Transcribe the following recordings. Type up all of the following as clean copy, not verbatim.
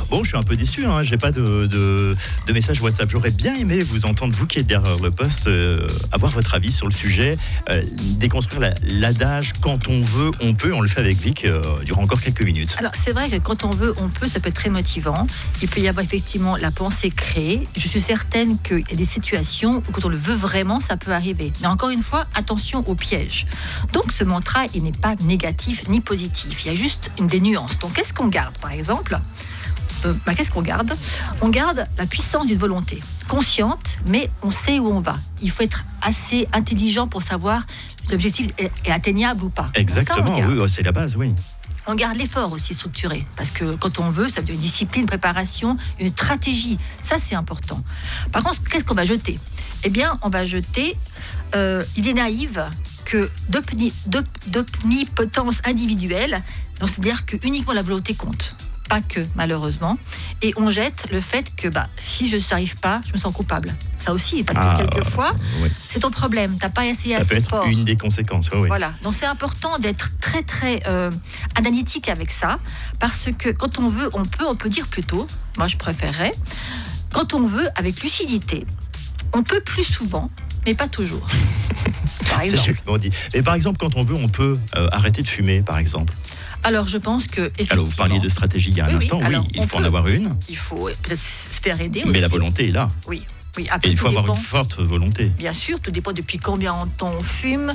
Bon, je suis un peu déçu, hein, j'ai pas de message WhatsApp. J'aurais bien aimé vous entendre, vous qui êtes derrière le poste, avoir votre avis sur le sujet, déconstruire l'adage « quand on veut, on peut ». On le fait avec Vic durant encore quelques minutes. Alors, c'est vrai que quand on veut, on peut, ça peut être très motivant. Il peut y avoir effectivement la pensée créée. Je suis certaine qu'il y a des situations où quand on le veut vraiment, ça peut arriver. Mais encore une fois, attention aux pièges. Donc, ce mantra, il n'est pas négatif ni positif. Il y a juste des nuances. Donc, qu'est-ce qu'on garde, par exemple ? Qu'est-ce qu'on garde ? On garde la puissance d'une volonté consciente, mais on sait où on va. Il faut être assez intelligent pour savoir si l'objectif est atteignable ou pas. Exactement, ça, oui, c'est la base, oui. On garde l'effort aussi structuré, parce que quand on veut, ça veut dire une discipline, une préparation, une stratégie. Ça, c'est important. Par contre, qu'est-ce qu'on va jeter ? Eh bien, on va jeter l'idée naïve que d'omnipotence individuelle, donc c'est-à-dire que uniquement la volonté compte. Pas que, malheureusement. Et on jette le fait que si je n'y arrive pas, je me sens coupable. Ça aussi, parce que quelquefois, c'est ton problème. Tu n'as pas essayé assez fort. Ça peut être une des conséquences. Oui. Voilà. Donc c'est important d'être très, très analytique avec ça, parce que quand on veut, on peut dire plutôt, moi je préférerais, quand on veut, avec lucidité, on peut plus souvent, mais pas toujours. Par exemple. C'est joliment dit. Et par exemple, quand on veut, on peut arrêter de fumer, par exemple. Alors, je pense que effectivement. Alors, vous parliez de stratégie il y a un instant. Oui, il faut en avoir une. Il faut peut-être se faire aider. Mais aussi. La volonté est là. Oui. Après, et il faut avoir une forte volonté. Bien sûr, tout dépend depuis combien de temps on fume,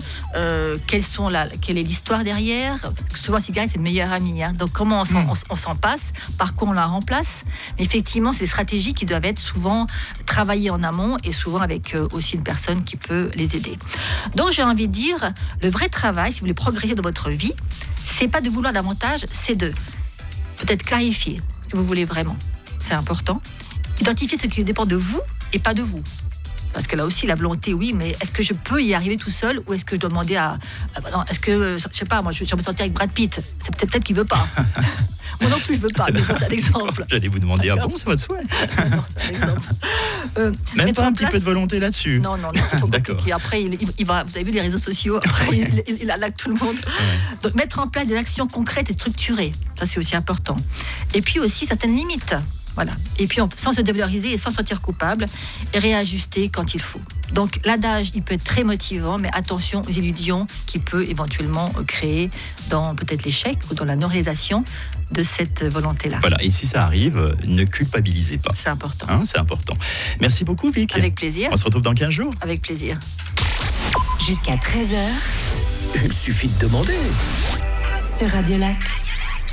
quelle est l'histoire derrière. Souvent, la cigarette, c'est le meilleur ami. Donc, comment on s'en passe, par quoi on la remplace. Mais effectivement, c'est des stratégies qui doivent être souvent travaillées en amont et souvent avec aussi une personne qui peut les aider. Donc, j'ai envie de dire, le vrai travail, si vous voulez progresser dans votre vie, c'est pas de vouloir davantage, c'est de peut-être clarifier ce que vous voulez vraiment. C'est important. Identifier ce qui dépend de vous et pas de vous. Parce que là aussi, la volonté, oui, mais est-ce que je peux y arriver tout seul ou est-ce que je dois demander non, est-ce que, je sais pas, moi, je vais me sortir avec Brad Pitt. C'est peut-être qu'il veut pas. Moi non plus, je veux pas, mais c'est un exemple. J'allais vous demander, c'est votre souhait. Non, c'est un exemple. Même pas un petit peu de volonté là-dessus. Non, c'est trop compliqué. Après, il va, vous avez vu les réseaux sociaux, après, il attaque tout le monde. Ouais. Donc, mettre en place des actions concrètes et structurées, ça c'est aussi important. Et puis aussi, certaines limites. Voilà. Et puis, sans se dévaloriser et sans se sentir coupable, et réajuster quand il faut. Donc, l'adage, il peut être très motivant, mais attention aux illusions qu'il peut éventuellement créer dans peut-être l'échec ou dans la non-réalisation de cette volonté-là. Voilà. Et si ça arrive, ne culpabilisez pas. C'est important. C'est important. Merci beaucoup, Vic. Avec plaisir. On se retrouve dans 15 jours. Avec plaisir. Jusqu'à 13h. Il suffit de demander. Sur Radio Lac.